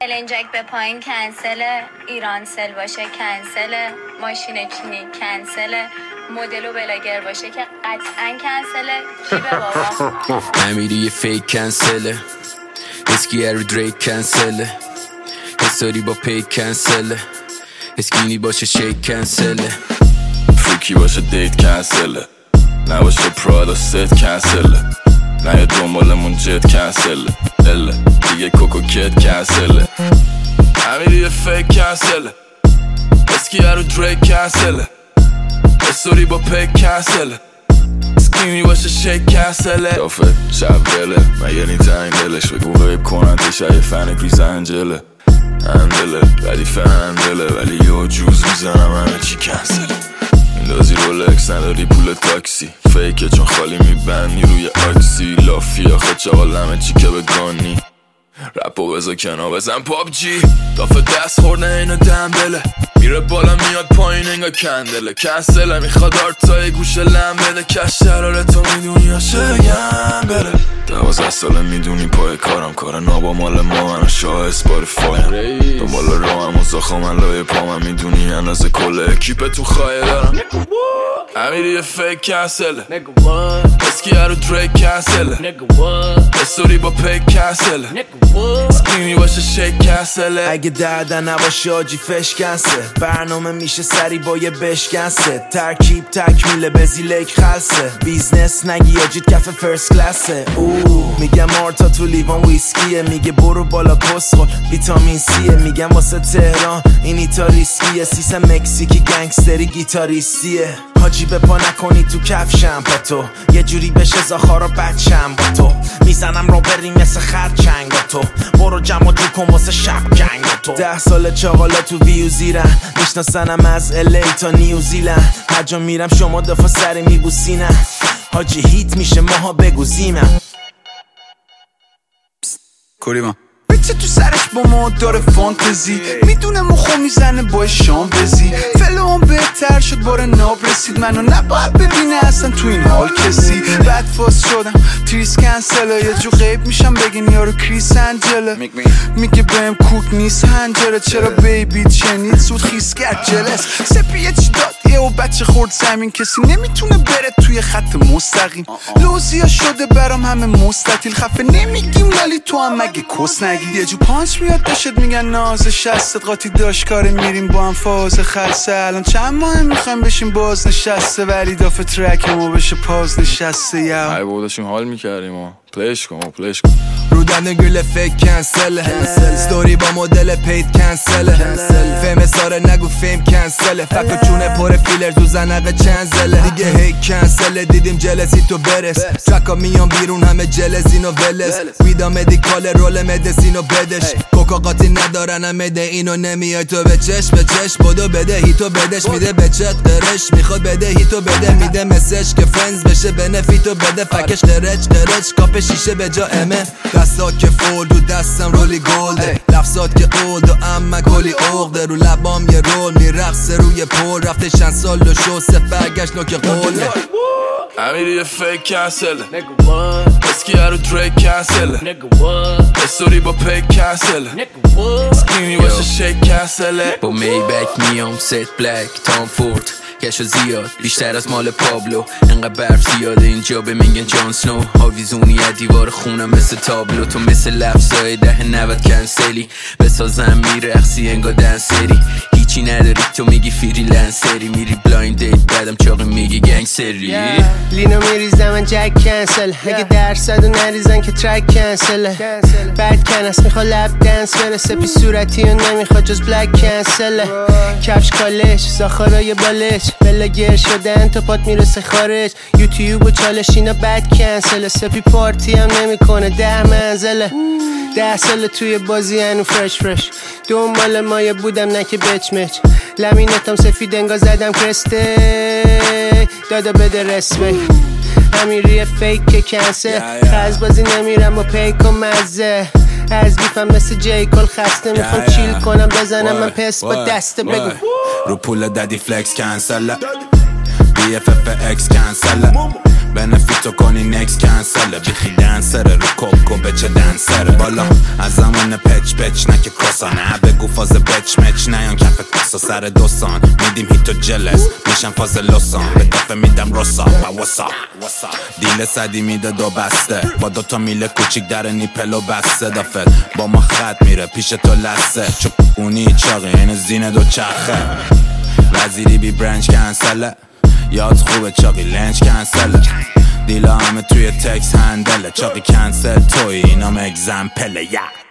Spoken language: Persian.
النجک به پایین کنسله، ایران سل باشه کنسله، ماشین چینی کنسله، مدل و بلاگر باشه که قطعا کنسله. کی به بابا نمیری یه فیک کنسله، اسکی ارو دریک کنسله، حساری با پیک کنسله، اسکینی باشه شیک کنسله، فریکی باشه دیت کنسله، نباشه پرادا ست کنسله، نه یه دنبالمون جت کنسله، اله دیگه کوکوکت کنسله. امیری یه فیک کنسله، اسکی ارو دریک کنسله، حساری با پیک کنسله، اسکینی باشه شیک کنسله. دافه شب بله من یه نیت انگلش بگو غیب کننده شای فن گریز انجله اندله ردیفه اندله ولی یه جوز میزنم همه چی کنسله. میندازی رولکس نداری پول تاکسی فیکه چون خالی میبندی روی آکسی لافی آخه چاقال همه چی که بگانی رپو بزا کنا بزن پابجی دافه دست خورده اینو دنبله میره بالا میاد پایین انگا کندله کنسله میخواد آرتای گوشه لم بده کش شراره تو میدونی یا شگم بره 12 ساله میدونی پای کارم کار نابا مال ما من شاه اسپاریفایم دنبال رو هم و زاخا من لای پا من میدونی اندازه کل اکیپ تو خواهی دارم امیری یه فیک کنسله اسکی ارو دریک کنسله استوری با پیک کنسله اسکینی باشه شیک کنسله. اگه دردن نباشه آجی فش کنسه برنامه میشه سری با یه بش کنسه ترکیب تکمیله بزیلک خلصه بیزنس نگی آجید کف فرست کلاسه میگم مارتا تو لیوان ویسکیه میگه برو بالا کسخل ویتامین سیه میگم واسه تهران این ایتا ریسکیه سیسم مکزیکی گنگستری گیتاریستیه حاجی به پا نکنی تو کفشم با تو یه جوری بشه زاخارا بچم با تو میزنم رو بریم مثل خرچنگ با تو برو جمع جو کن واسه شب جنگ با تو 10 سال چاقالا تو ویو زیرن میشناسنم از الی تا نیوزیلند هر جا میرم شما دفعه سری میبوسینم حاجی هیت میشه ماها بگوزینم کوریما بیچه تو سرش با ما داره فانتزی میدونه مخو میزنه با شام بزی فلوم بهتر شد باره ناب رسید منو نباید ببینه اصلا تو این حال کسی بعد فاس شدم تریس کنسله یه جو غیب میشم بگین یارو کریس انجله میگه بهم کوک نیست هنجره چرا بیبی شنید سود خیس کرد جلس سپیه چی داد یه و بچه خورد زمین کسی نمیتونه بره توی خط مستقیم لوزیا شده برام همه مستطیل خفه نمیگیم لالی تو هم مگه کس نگی یه جو پانچ میاد داشت میگن ناز شستت قاطی داشت کاره میریم با هم فاز خلصه الان چند ماه میخوایم بشیم باز نشسته ولی دافه ترک ما بشه پاز نشسته یا ای بودشیم حال میکردیم و پلیش کن رو دن گل فیک کنسله ستوری با مدل پید کنسله فیم ساره نگو فیم کنسله فکر چونه پر فیلر تو زنقه چنزله دیگه هی کنسله دیدیم جلسی تو برس ترکا میان بیرون همه جلزین و ولس ویدا مدیکال رول مدسین و بدش کوکا قاطی ندارن همه ده اینو نمیای تو به چشم بدو بده هیتو بدش میده به چت قرش میخواد بده هیتو بده میده مسج که فرندز بشه بنفیتو بده فکش قرچ کاپ شیشه به جا امه دستا که فولد و دستم رولی گلده لفظات که اولد و اما کلی اغده رو لبام یه رول میرقصه روی پول رفته چند سال و شو برگشت نوک قوله امیری یه فیک کنسله اسکی ارو دریک کنسله استوری با پیک کنسله اسکینی باشه شیک کنسله. با میبک میام ست بلک تام فورد کشو زیاد بیشتر از مال پابلو انقدر برف زیاده اینجا به میگن جان سنو آویزونی دیوار خونم مثل تابلو تو مثل لفظای 10-90 کنسلی بسازم میرقصی انگا دنسری هیچی نداری تو میگی فریلنسری میری بلایند دیت بعدم چاقی میگی گنگسری لینو میریزم من جک کنسل اگه درصدو نریزن که ترک کنسله بعد کنس میخواد لب دنس برسه پی صورتی و نمیخواد جز بلک کنسله کفش کالش زاخارای بالش بلا گر شدن تا پات میرسه خارج یوتیوب و چالش اینا بد کنسله سپی پارتی هم نمیکنه 10 منزله 10 سال توی بازی هنو فرش دنبال مایه بودم نه که بچمچ لمینتم سفید انگا زدم کرسته دادا بده رسمه امیری فیک که کنسه خز بازی نمیرم و پیک و مزه از بیفم مثل جیکل خسته میخوام چیل کنم بزنم من پس با دسته بگو رو پول دادی فلکس کنسله BFF اکس کنسله بنفیتو کنی نکس کنسله بیخی دنسره رو کوکو بچه دنسره بالا از زمان پچ پچ نه که کراسا نه بگو فاز بچ مچ نه یان کف کسا سر دوسان میدیم هیتو جلس میشم فاز لوسان به دفعه میدم روسا با وسا دیل صدی میده دو بسته با دوتا میله کوچیک در نیپلو بسته دافت با ما خط میره پیش تو لسه چونی چاقی این زین دو چرخه وزیری بی برنج کنسله یاد خوبه چاقی لنج کنسله دیلا همه توی تکس هندله چاقی کنسل توی اینام اگزمپله